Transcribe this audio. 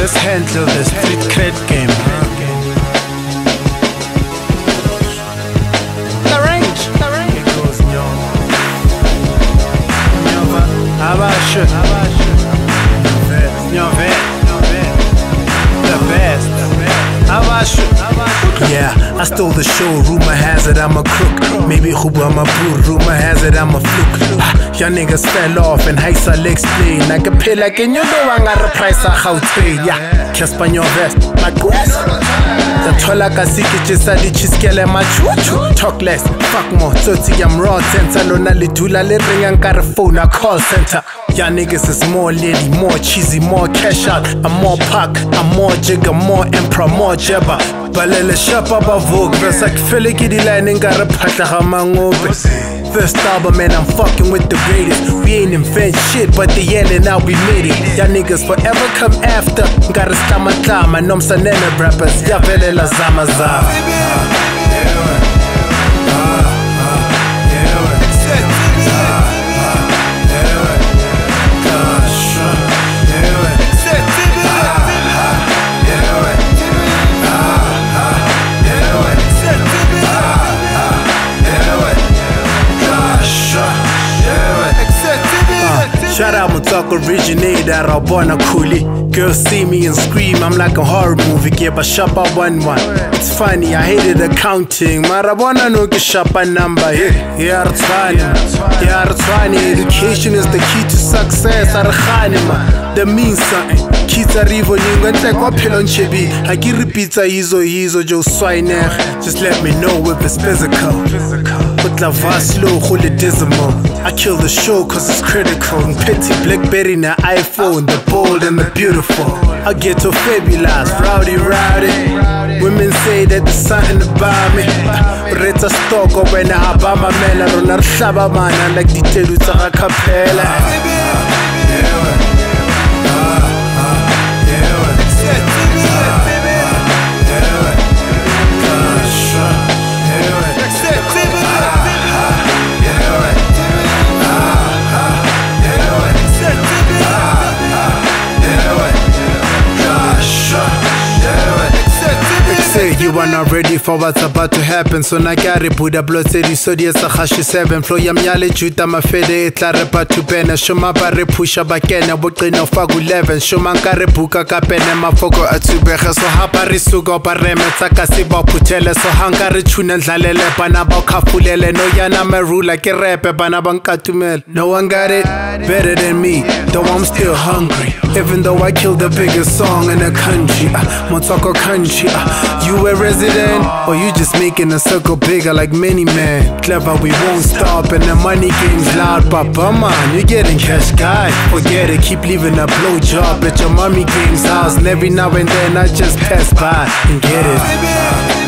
let's handle the street cred game. The range. It goes Nyova, Abasha, Nyove, the best, Abasha. Yeah, I stole the show, rumor has it I'm a crook. Maybe Huba I'm a boot, rumor has it I'm a fluke. Y'all niggas fell off and heights I'll explain. I can pay like and you know I got a price I how trade. Yeah, Casper your vest, my grass. The tola kasiki just a chiskele my chuchu. Talk less, fuck more, toti I'm raw center. Lona litula le ring and got a phone, a call center. Y'all niggas is more lady, more cheesy, more cash out. I'm more pack, I'm more jigger, more emperor, more jabba. Balele shapa ba vogue, verse like Philly Kitty Lightning got a patla mangobe. First album, man, I'm fucking with the greatest. We ain't invent shit, but they yelling out we made it. Y'all niggas forever come after. Gotta stama klama, nomsa nene rappers. Ya vele la zama zama. Shout out Mutako originator, Rabona Kuli. Girls see me and scream, I'm like a horror movie. Give a shop out 1-1. It's funny, I hated accounting. Marabona no get shop a number. Yeah, it's funny. Education is the key to success. That means something. Kids are even young like what pilon chibi. I give pizza izo jo swiner. Just let me know if it's physical. But la vaslo dismal. I kill the show cause it's critical. Petty Blackberry na iPhone, the bold and the beautiful. I get to fabulous, rowdy. Women say that there's something about me. Reta stock or when I Obama mela ronar shaba man like the teluta capella. You are not ready for what's about to happen. So na kare Buddha blood city so dia sa khashi 7 flow yam yale juta mafede etla repa to bena shoma ba re pusha ba kena boqina fa ku 11 shoma nkare buka ka pene mafoko atubege so hapa re suka ba remetsa ka se ba phuthele so hanga re tshuna ndlalele bana ba khafulele no yana merula ke repe bana ba nkatumela. No one got it better than me, though I'm still hungry. Even though I killed the biggest song in the country, Motoko country. You a resident, or you just making a circle bigger like many men. Clever, we won't stop, and the money game's loud. Papa man, you getting cash guy. Forget it, keep leaving a blowjob at your mommy game's house. And every now and then I just pass by and get it.